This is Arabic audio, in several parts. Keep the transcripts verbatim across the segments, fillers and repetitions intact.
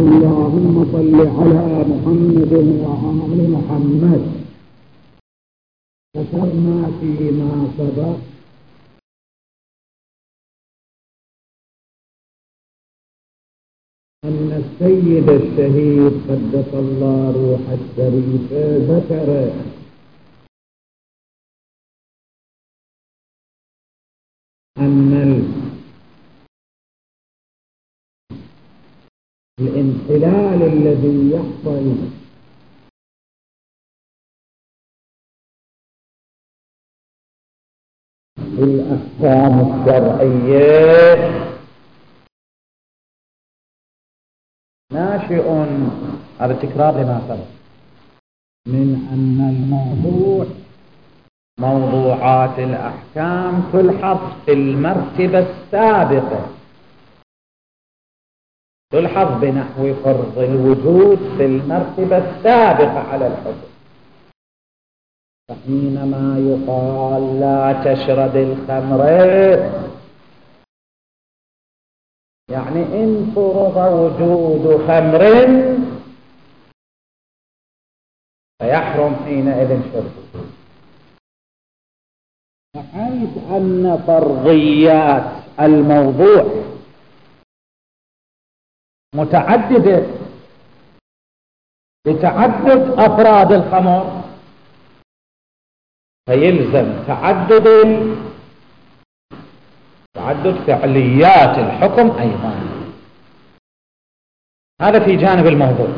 اللهم صل على محمد وآل محمد. ذكرنا فيما سبق أن السيد الشهيد قدس الله روح الشريف ذكر أن الانحلال الذي يحصل بالأحكام الشرعية ناشئ، هذا تكرار لما سبق، من أن الموضوع موضوعات الأحكام تلحظ في المرتبة السابقة، تلحظ بنحو فرض الوجود في المرتبة السابقة على الحكم. فحينما يقال لا تشرب الخمر، يعني إن فرض وجود خمر فيحرم حينئذ شربه، بحيث أن فرضيات الموضوع متعددة بتعدد أفراد الخمر، فيلزم تعدد تعدد فعليات الحكم أيضا. هذا في جانب الموضوع.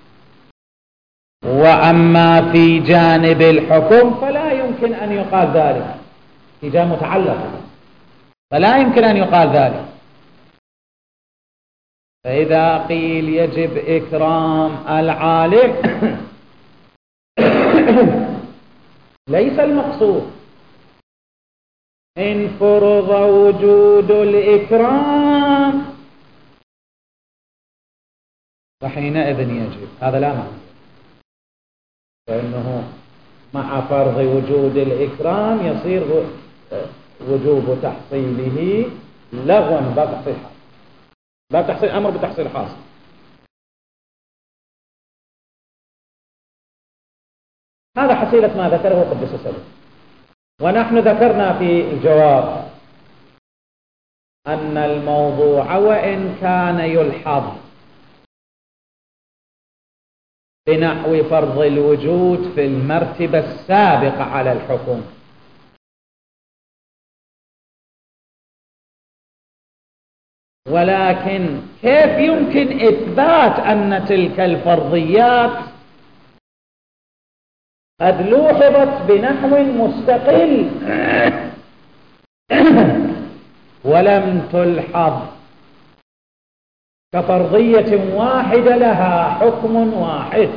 وأما في جانب الحكم فلا يمكن أن يقال ذلك، في جانب متعلق فلا يمكن أن يقال ذلك. فإذا قيل يجب إكرام العالم ليس المقصود إن فرض وجود الإكرام فحينئذ يجب، هذا لا معنى، فإنه مع فرض وجود الإكرام يصير وجوب تحصيله لغوا باب تحصيل حاصل، باب تحصيل أمر بتحصيل حاصل. هذا حصيلة ما ذكره قدس سره. ونحن ذكرنا في الجواب أن الموضوع وإن كان يلحظ بنحو فرض الوجود في المرتبة السابقة على الحكم، ولكن كيف يمكن إثبات أن تلك الفرضيات قد لوحظت بنحو مستقل ولم تلحظ كفرضية واحدة لها حكم واحد؟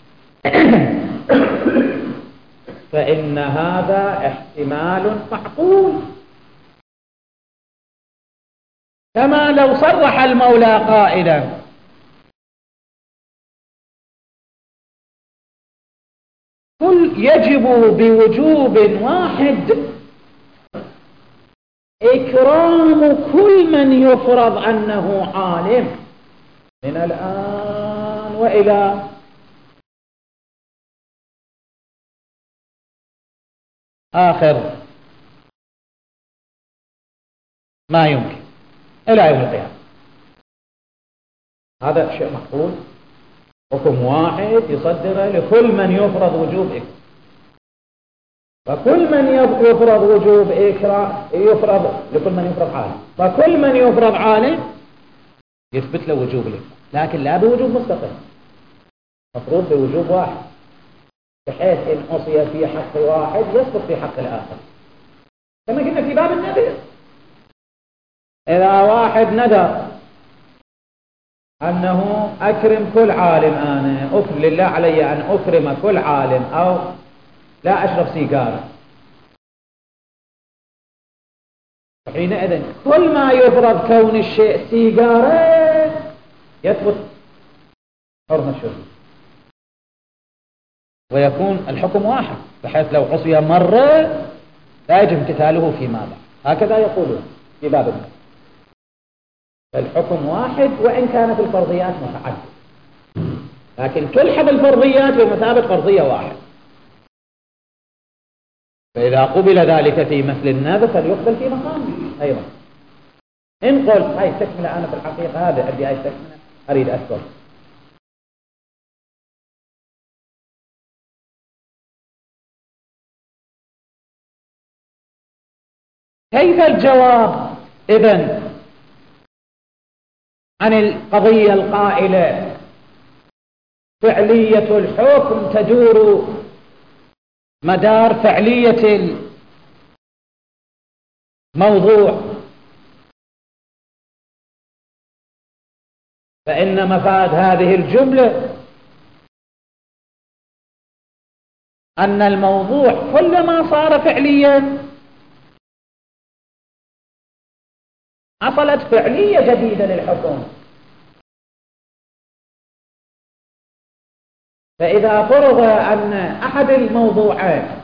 فإن هذا احتمال معقول، كما لو صرح المولى قائلا قل يجب بوجوب واحد إكرام كل من يفرض أنه عالم من الآن وإلى آخر ما يمكن إلى يوم القيامة. هذا شيء معقول، حكم واحد يصدر لكل من يفرض وجوب إكرام، فكل من يفرض وجوب إكرام يفرض لكل من يفرض عالم، فكل من يفرض عالم يثبت له وجوب الإكرام، لكن لا بوجوب مستقل، مفروض بوجوب واحد، بحيث إن عصي في حق واحد يسقط في حق الآخر، كما قلنا في باب النذر. إذا واحد نذر أنه أكرم كل عالم، أنا أكرم لله علي أن أكرم كل عالم، أو لا أشرب سيجارة، حينئذ كل ما يفرض كون الشيء سيجارة يثبت حرمة الشرب، ويكون الحكم واحد، بحيث لو عصي مرة لا يجب امتثاله فيما بعد. هكذا يقولون في في باب النذر. الحكم واحد وإن كانت الفرضيات متعددة. لكن تلحظ الفرضيات بمثابة فرضية واحدة. فإذا قبل ذلك في مثل النذر فليقبل في مقامه أيضا. إن قلت هاي تكملة، أنا في الحقيقة هذا أبي هاي تكملة أريد أذكر. كيف الجواب إذن عن القضية القائلة فعلية الحكم تدور مدار فعلية الموضوع؟ فإن مفاد هذه الجملة أن الموضوع كلما صار فعليا حصلت فعلية جديدة للحكم. فإذا فرض أن أحد الموضوعين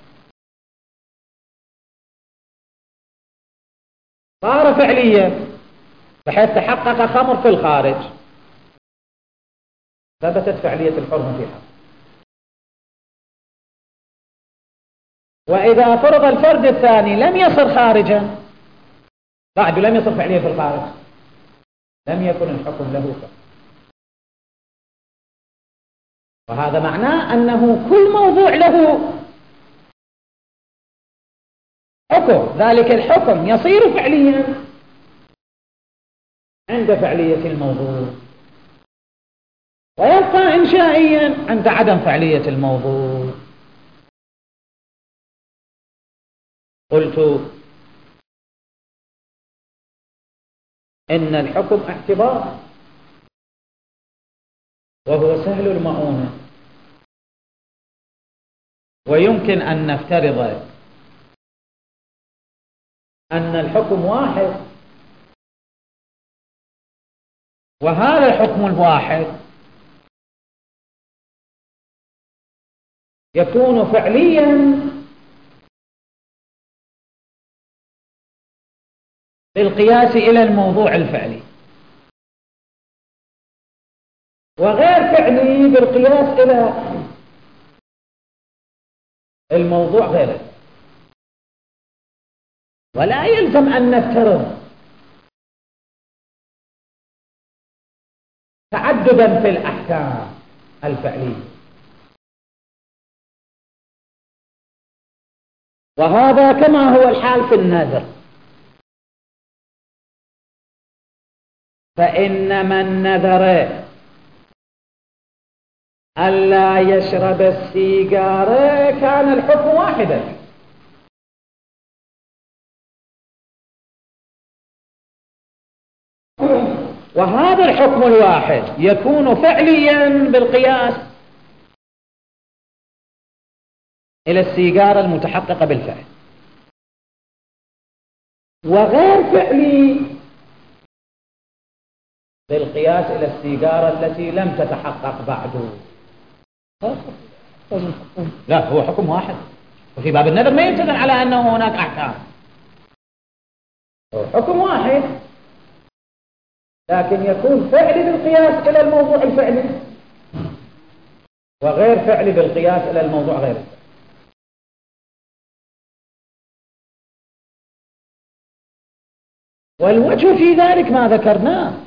صار فعليا بحيث تحقق خمر في الخارج، ثبتت فعلية الحرمة في حق. وإذا فرض الفرد الثاني لم يصر خارجا، بعد لم يصر فعليا في الخارج، لم يكن الحكم له فعل. وهذا معناه أنه كل موضوع له حكم، ذلك الحكم يصير فعليا عند فعلية الموضوع ويبقى إنشائيا عند عدم فعلية الموضوع. قلت إن الحكم اعتبار وهو سهل المؤونة، ويمكن أن نفترض أن الحكم واحد، وهذا الحكم الواحد يكون فعليا بالقياس إلى الموضوع الفعلي، وغير فعلي بالقياس إلى الموضوع غيره. ولا يلزم أن نفترض تعددا في الأحكام الفعلية، وهذا كما هو الحال في النذر. فإن من نذر ألا يشرب السيجارة كان الحكم واحدا، وهذا الحكم الواحد يكون فعليا بالقياس إلى السيجارة المتحققة بالفعل، وغير فعلي بالقياس إلى السيجارة التي لم تتحقق بعد. لا، هو حكم واحد، وفي باب النذر ما يلتزم على أنه هناك أحكام، هو حكم واحد لكن يكون فعلي بالقياس إلى الموضوع الفعلي، وغير فعلي بالقياس إلى الموضوع غير الفعلي. والوجه في ذلك ما ذكرناه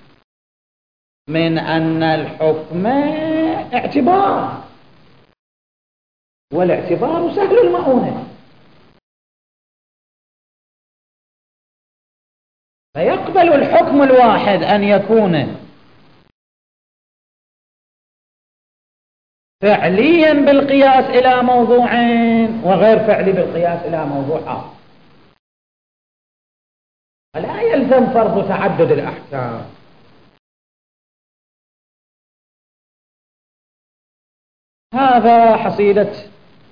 من أن الحكم اعتبار، والاعتبار سهل المؤونة، فيقبل الحكم الواحد أن يكون فعليا بالقياس إلى موضوعين، وغير فعلي بالقياس إلى موضوع آخر. فلا يلزم فرض تعدد الأحكام. هذا حصيلة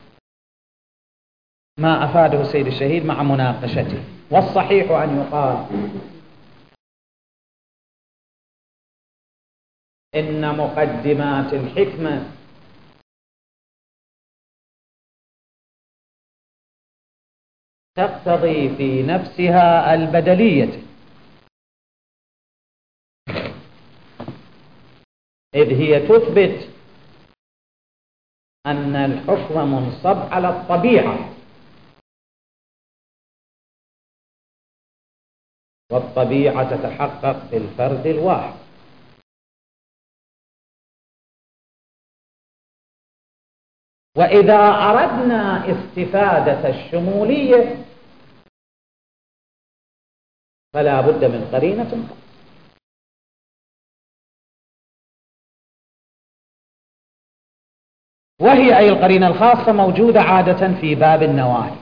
ما أفاده السيد الشهيد مع مناقشته. والصحيح أن يقال إن مقدمات الحكمة تقتضي في نفسها البدلية، إذ هي تثبت أن الحكم منصب على الطبيعة، والطبيعة تتحقق بالفرد الواحد. وإذا أردنا استفادة الشمولية فلا بد من قرينة، وهي أي القرينة الخاصة موجودة عادة في باب النواهي.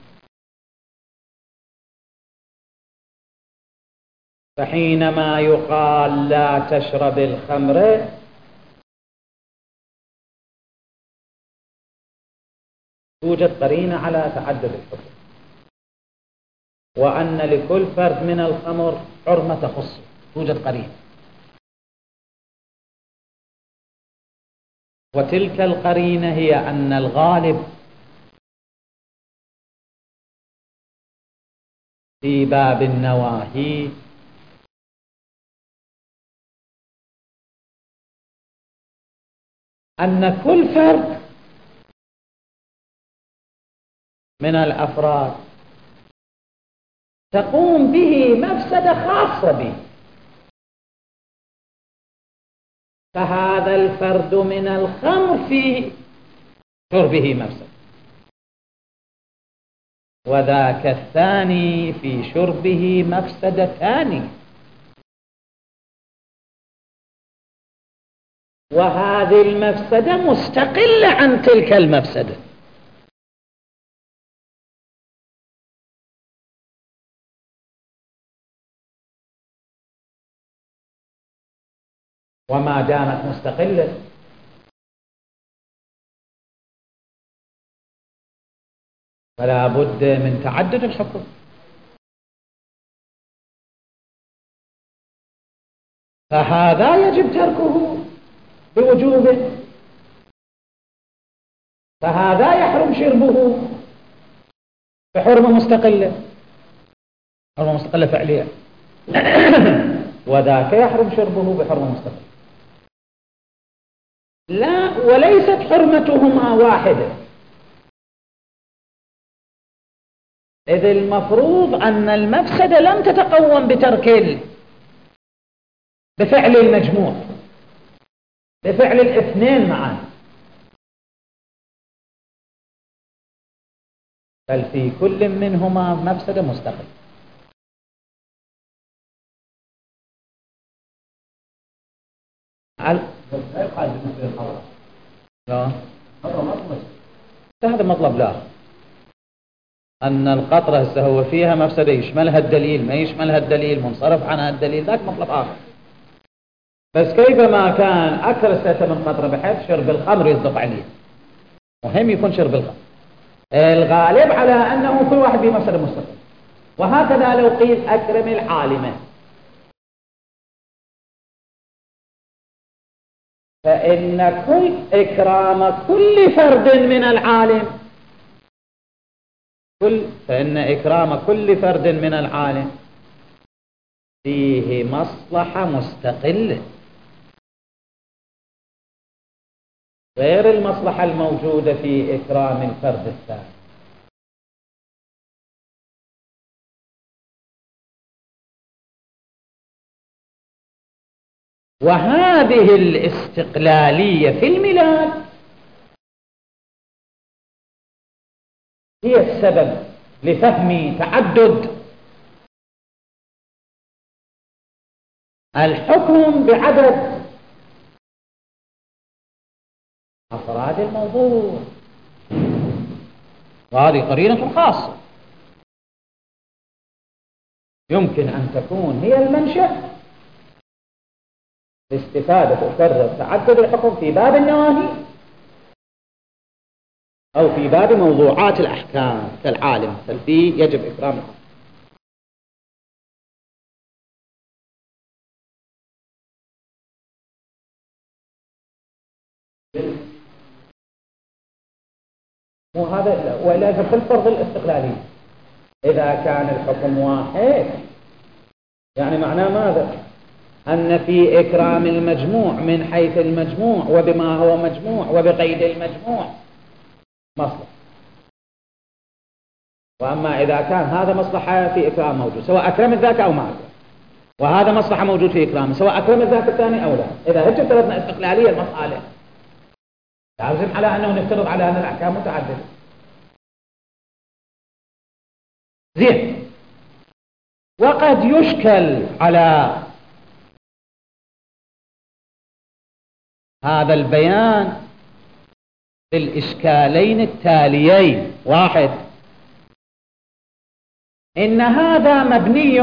فحينما يقال لا تشرب الخمر توجد قرينة على تعدد الحكم، وأن لكل فرد من الخمر حرمة تخصه، توجد قرينة. وتلك القرينة هي أن الغالب في باب النواهي أن كل فرد من الأفراد تقوم به مفسدة خاصة به، فهذا الفرد من الخمر في شربه مفسدة، وذاك الثاني في شربه مفسدتان، وهذه المفسدة مستقلة عن تلك المفسدة. وما دامت مستقلة فلا بد من تعدد الحكم. فهذا يجب تركه بوجوبه، فهذا يحرم شربه بحرمة مستقلة، حرمة مستقلة فعلية وذاك يحرم شربه بحرمة مستقلة. لا، وليست حرمتهما واحدة، إذ المفروض أن المفسدة لم تتقوم بترك بفعل المجموع، بفعل الاثنين معا، بل في كل منهما مفسدة مستقلة. لا، هذا مطلب لا، أن القطرة هسه هو فيها مفسدة يشملها الدليل ما يشملها الدليل، منصرف عنها الدليل، ذاك مطلب آخر. بس كيفما كان أكثر استثناء من قطرة بحيث شرب الخمر يصدق عليه، مهم يكون شرب الخمر الغالب على أنه كل واحد بمفسدة مستقلة. وهكذا لو قيل أكرم العالمة، فإن كل إكرام كل فرد من العالم كل فإن إكرام كل فرد من العالم فيه مصلحة مستقلة غير المصلحة الموجودة في إكرام الفرد الثاني. وهذه الاستقلالية في الميلاد هي السبب لفهم تعدد الحكم بعدد أفراد الموضوع، وهذه قرينة خاصة يمكن أن تكون هي المنشأ لاستفادة وكرر تعدد الحكم في باب النواهي أو في باب موضوعات الأحكام كالعالم فالفي يجب إكرام الحكم. مو هذا، وإلا في الفرض الاستقلالي إذا كان الحكم واحد يعني معناه ماذا؟ أن في إكرام المجموع من حيث المجموع وبما هو مجموع وبقيد المجموع مصلحة. وأما إذا كان هذا مصلحة في إكرام موجود سواء أكرم الذاك أو ما أكرم، وهذا مصلحة موجود في إكرامه سواء أكرم الذاك الثاني أو لا، إذا هجت افترضنا استقلالية المصالح لازم على أنه نفترض على أن الأحكام متعددة. زين. وقد يشكل على هذا البيان بالإشكالين التاليين: واحد، إن هذا مبني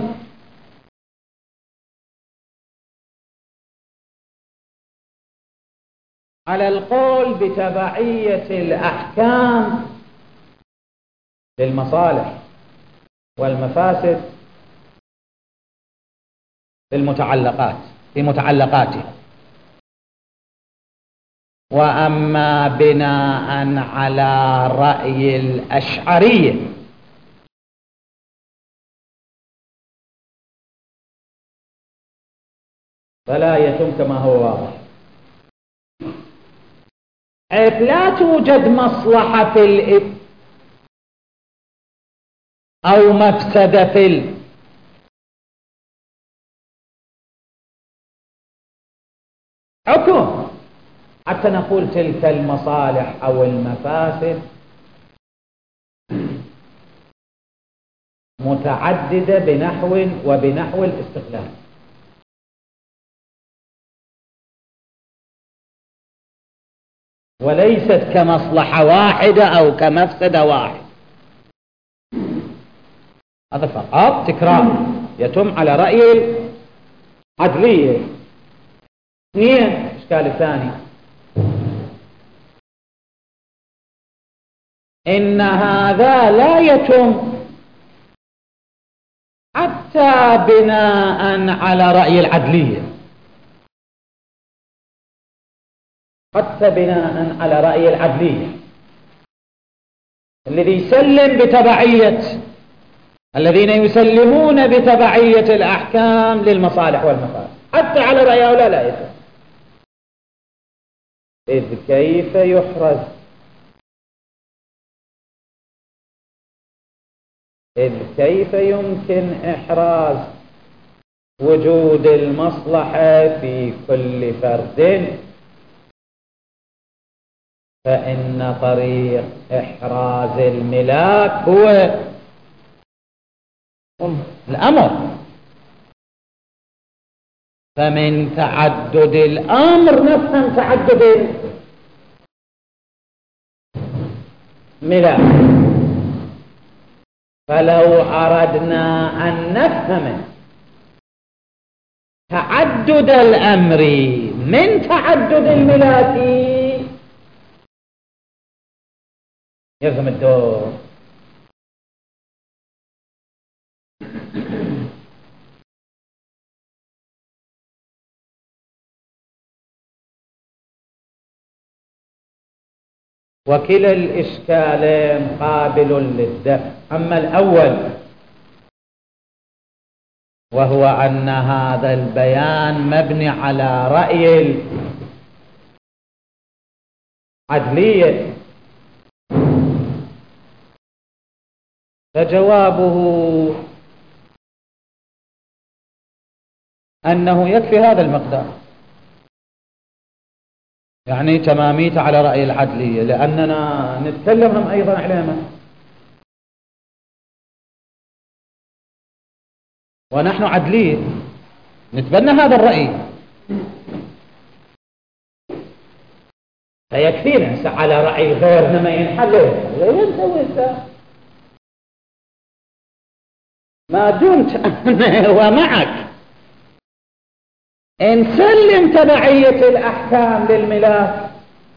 على القول بتبعية الأحكام للمصالح والمفاسد للمتعلقات في متعلقاتها، وأما بناء على رأي الأشعرية فلا يتم كما هو واضح، حيث لا توجد مصلحة في الإب أو مفسدة في الحكم حتى نقول تلك المصالح أو المفاسد متعددة بنحو وبنحو الاستقلال. وليست كمصلحة واحدة أو كمفسدة واحدة. هذا فقط تكرار يتم على رأي العدلية. اثنين، الإشكال الثاني: إن هذا لا يتم حتى بناء على رأي العدلية، حتى بناء على رأي العدلية الذي يسلم بتبعية الذين يسلمون بتبعية الأحكام للمصالح والمفاسد، حتى على رأي هؤلاء لا يتم. إذ كيف يحرز إذ كيف يمكن إحراز وجود المصلحة في كل فرد؟ فإن طريق إحراز الملاك هو الأمر، فمن تعدد الأمر نفهم تعدد الملاك. فلو أردنا أن نفهم تعدد الأمر من تعدد الملاك يفهم الدور. وكلا الإشكالين قابل للدفع. أما الأول وهو أن هذا البيان مبني على رأي العدلية، فجوابه أنه يكفي هذا المقدار، يعني تماميته على رأي العدلية، لأننا نتكلم هم أيضا علينا ونحن عدلية نتبنى هذا الرأي، فيكفينا على رأي غيرنا ما ينحل. ما دمت أنا ومعك إن سلم تبعية الأحكام للملاك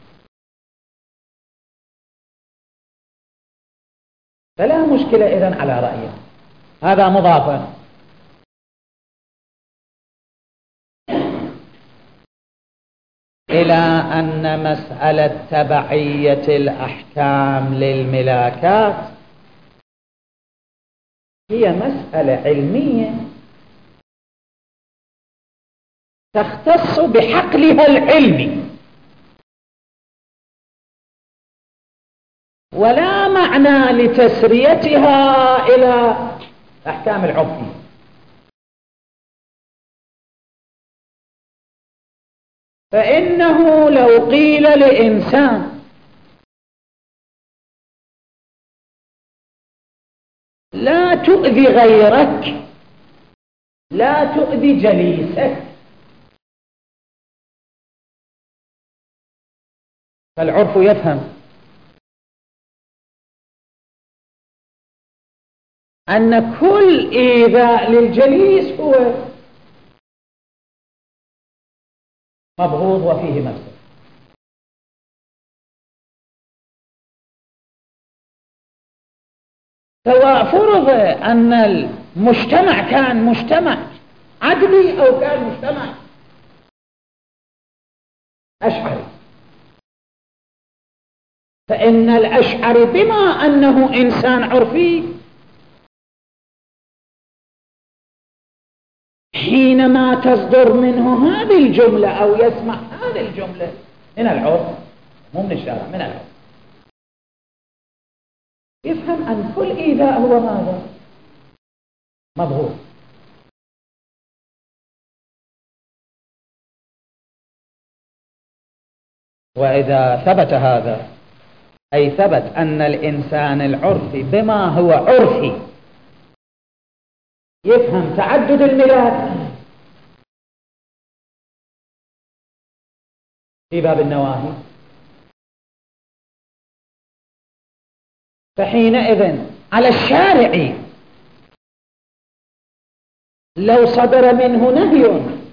فلا مشكلة إذن على رأيه. هذا مضافا إلى أن مسألة تبعية الأحكام للملاكات هي مسألة علمية تختص بحقلها العلمي، ولا معنى لتسريتها إلى أحكام العرف. فإنه لو قيل لإنسان لا تؤذي غيرك، لا تؤذي جليسك، فالعرف يفهم أن كل إيذاء للجليس هو مبغوض وفيه مفسد. سواء فرض أن المجتمع كان مجتمع عدلي أو كان مجتمع أشعري، فإن الأشعري بما أنه إنسان عرفي حينما تصدر منه هذه الجملة أو يسمع هذه الجملة من العرف، مو من الشارع، من العرف، يفهم أن كل إيذاء هو ماذا؟ مبغوض. وإذا ثبت هذا، أي ثبت أن الإنسان العرفي بما هو عرفي يفهم تعدد الملاك في باب النواهي، فحينئذ على الشارع لو صدر منه نهي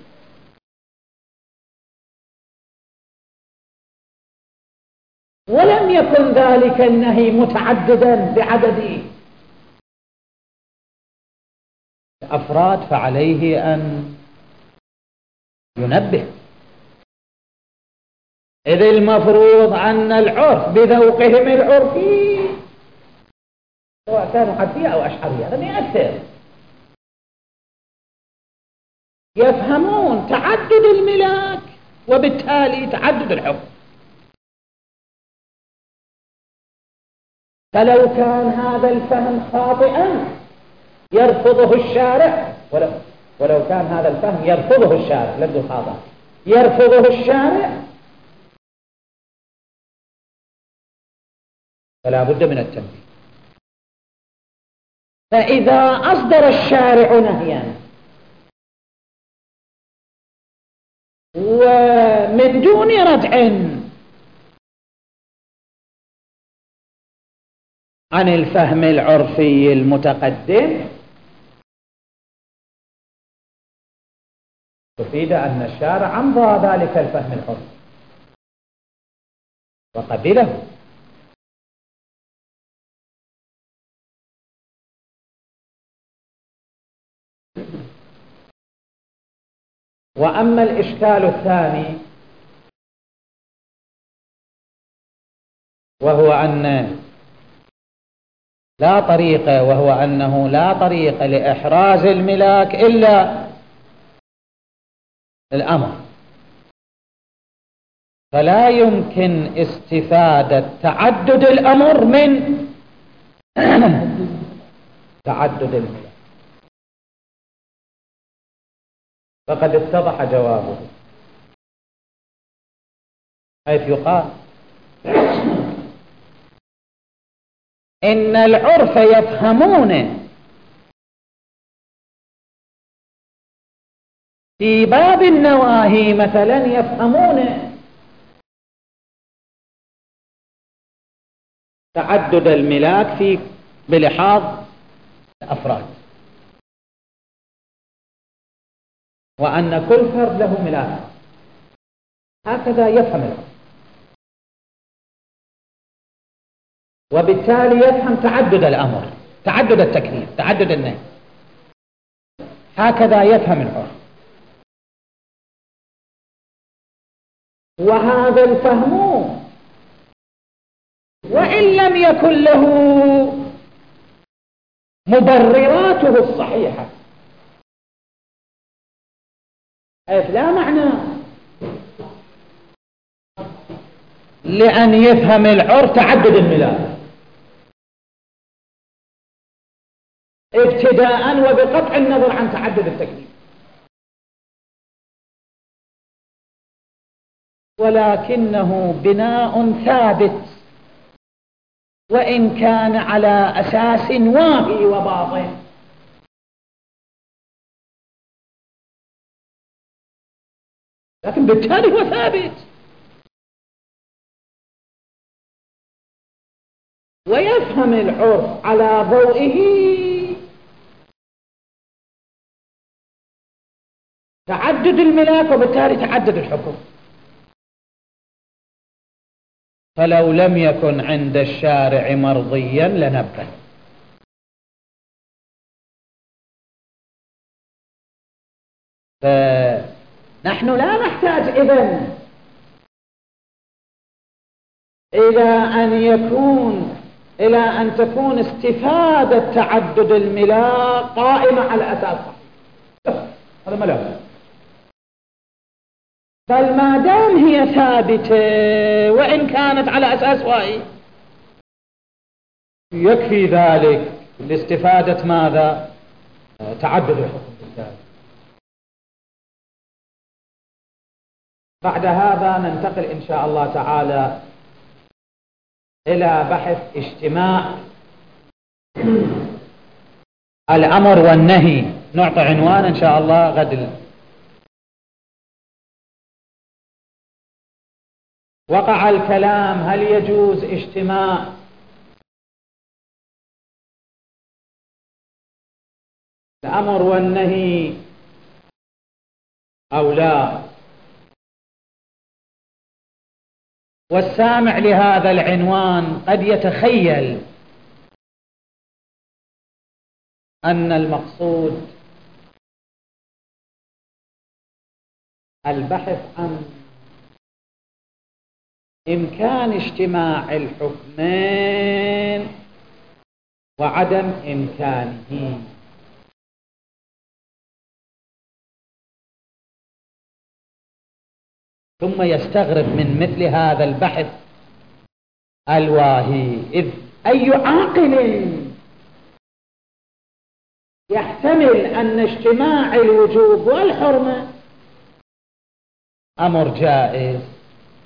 ولم يكن ذلك النهي متعددا بعدد أفراد، فعليه أن ينبه، إذ المفروض أن العرف بذوقهم العرفي سواء كانوا حدية أو أشعرية لم يأثر، يفهمون تعدد الملاك وبالتالي تعدد الحكم. فلو كان هذا الفهم خاطئا يرفضه الشارع، ولو, ولو كان هذا الفهم يرفضه الشارع، لفظ خاطئ يرفضه الشارع، فلا بد من التنبيه. فإذا أصدر الشارع نهيا ومن دون ردع عن الفهم العرفي المتقدم، تفيد أن الشارع أمضى ذلك الفهم العرفي وقبله. وأما الإشكال الثاني وهو أن لا طريق وهو أنه لا طريق لإحراز الملاك إلا الأمر، فلا يمكن استفادة تعدد الأمر من تعدد الملاك. فقد اتضح جوابه، حيث يقال إن العرف يفهمون في باب النواهي مثلا، يفهمون تعدد الملاك في بلحاظ الأفراد، وأن كل فرد له ملاك، هكذا يفهم العرف، وبالتالي يفهم تعدد الأمر، تعدد التكليف، تعدد النهي، هكذا يفهم العرف. وهذا الفهم وإن لم يكن له مبرراته الصحيحة، حيث لا معنى لأن يفهم العرف تعدد الملاك ابتداء وبقطع النظر عن تعدد التكليف، ولكنه بناء ثابت وإن كان على أساس واهي وباطن. لكن بالتالي هو ثابت ويفهم العرف على ضوئه تعدد الملاك وبالتالي تعدد الحكم. فلو لم يكن عند الشارع مرضيا لنبه. فنحن لا نحتاج إذن إلى أن يكون إلى أن تكون استفادة تعدد الملاك قائمة على أساس صحيح، هذا ملاك. بل ما دام هي ثابتة وإن كانت على أساس واهي يكفي ذلك لاستفادة ماذا؟ تعدد الحكم بالذات. بعد هذا ننتقل إن شاء الله تعالى إلى بحث اجتماع الأمر والنهي. نعطي عنوان إن شاء الله غد. وقع الكلام هل يجوز اجتماع الأمر والنهي أو لا؟ والسامع لهذا العنوان قد يتخيل أن المقصود البحث عن إمكان اجتماع الحكمين وعدم إمكانه. ثم يستغرب من مثل هذا البحث الواهي، إذ أي عاقل يحتمل أن اجتماع الوجوب والحرمة أمر جائز،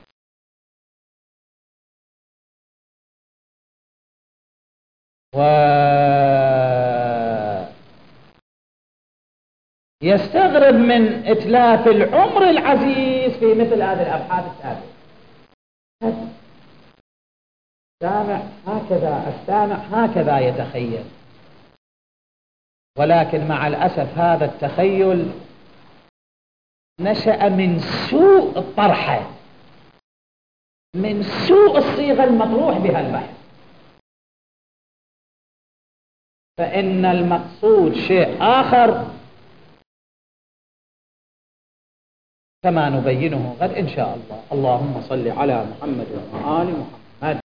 ويستغرب من إتلاف العمر العزيز في مثل هذه الأبحاث السابقة. السامع هكذا السامع هكذا يتخيل، ولكن مع الأسف هذا التخيل نشأ من سوء الطرحة، من سوء الصيغة المطروح بها البحث. فإن المقصود شيء آخر كما نبينه غد إن شاء الله. اللهم صل على محمد وآل محمد.